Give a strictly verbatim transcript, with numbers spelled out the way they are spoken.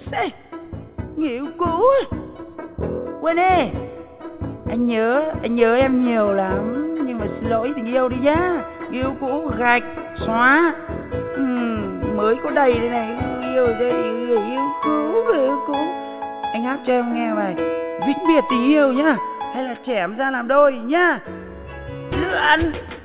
Ê, người yêu cũ. Quên đi. Anh nhớ, anh nhớ em nhiều lắm. Nhưng mà xin lỗi tình yêu đi nhá. Người yêu cũ gạch, xóa. ừ, Mới có đầy đây này. Người yêu đây, người yêu cũ, người yêu cũ. Anh hát cho em nghe bài Vĩnh biệt tình yêu nhá. Hay là trẻ em ra làm đôi nhá. Lượn.